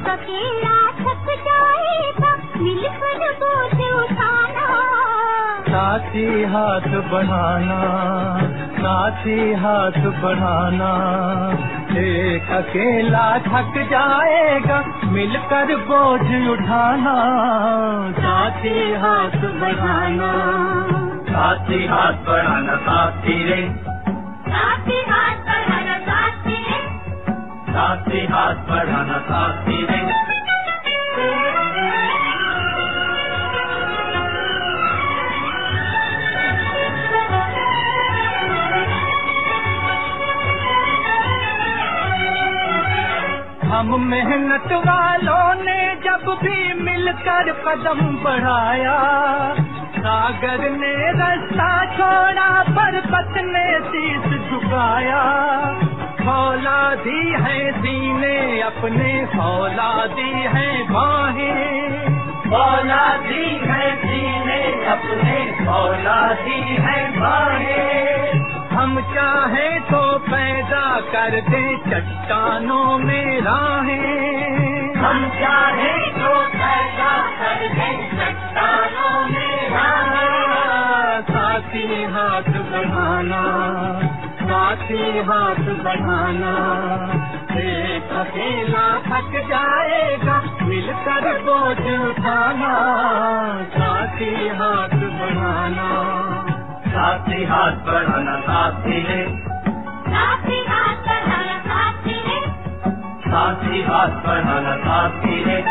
अकेला थक जाएगा, मिलकर बोझ उठाना। साथी हाथ बढ़ाना, साथी हाथ बढ़ाना, एक अकेला थक जाएगा, मिलकर बोझ उठाना। साथी हाथ बढ़ाना, साथी हाथ बढ़ाना, साथी रे, साथी हाथ बढ़ाना, साथी रे, साथी हाथ बढ़ाना, साथी रे। हम मेहनत वालों ने जब भी मिलकर कदम बढ़ाया, सागर ने रास्ता छोड़ा, पर्वत ने शीश झुकाया। फौलादी है सीने अपने, फौलादी है बाहें, फौलादी है सीने अपने, फौलादी है बाहें। हम चाहे तो पैदा कर दे चट्टानों में राहें, हम चाहे तो पैदा कर दे चट्टानों में राहें। साथी हाथ बढ़ाना, साथी हाथ बढ़ाना, एक अकेला थक जाएगा, मिलकर बोझ उठाना। साथी हाथ बढ़ाना, साथी हाथ बढ़ाना, साथी रे, साथी हाथ बढ़ाना, साथी रे, साथी हाथ बढ़ाना, साथी रे।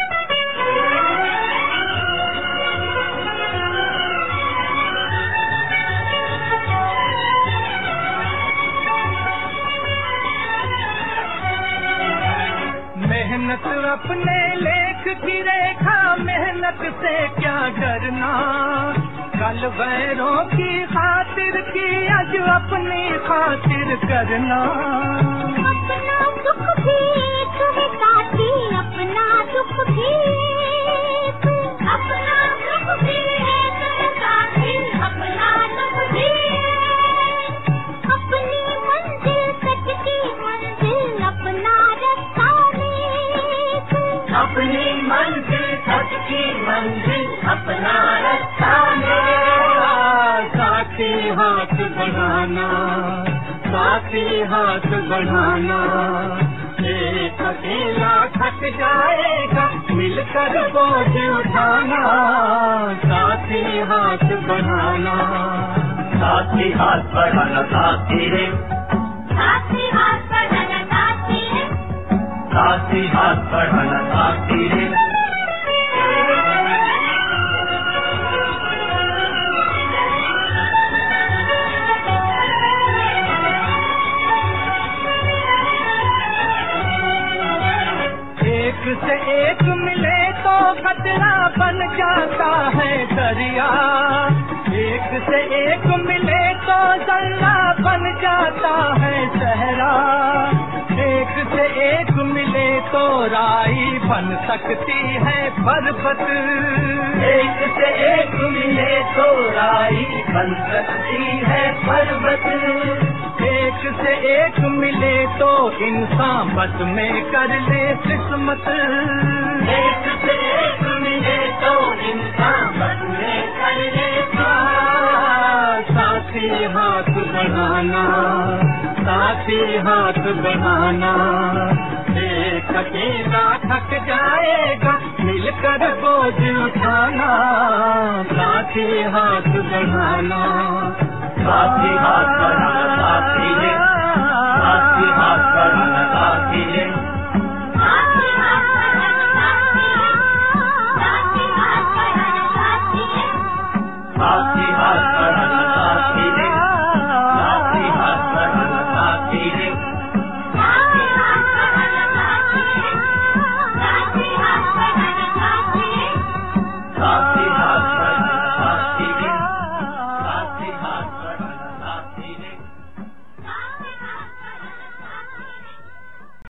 मेहनत अपने लेख की रेखा, मेहनत से क्या डरना। कल वैरों की खातिर की, आज अपनी खातिर करना। अपना दुख भी एक है साथी, अपना दुख भी एक, अपना दुख भी एक है साथी, अपना दुख भी एक। अपनी मंजिल सच की मंजिल, अपना रास्ता नेक, अपनी मंजिल सच की मंजिल, अपना रास्ता नेक। साथी हाथ बढ़ाना, साथी हाथ बढ़ाना, एक अकेला थक जाएगा, मिलकर बोझ उठाना। साथी हाथ बढ़ाना, साथी हाथ बढ़ाना, साथी रे, साथी हाथ बढ़ाना, साथी रे, साथी हाथ बढ़ाना, साथी रे। एक से एक मिले तो खतरा बन जाता है दरिया, एक से एक मिले तो जल्ला बन जाता है सहरा। एक से एक मिले तो राई बन सकती है पर्वत, एक से एक मिले तो राई बन सकती है पर्वत। एक से एक मिले तो इंसान बस में कर ले किस्मत, एक से एक मिले तो इंसान बस में कर ले। साथी हाथ बढ़ाना, साथी हाथ बढ़ाना, एक अकेला थक जाएगा, मिलकर बोझ उठाना। साथी हाथ बढ़ाना, साथी हाथ बढ़ाना, साथी रे, साथी हाथ बढ़ाना, साथी रे।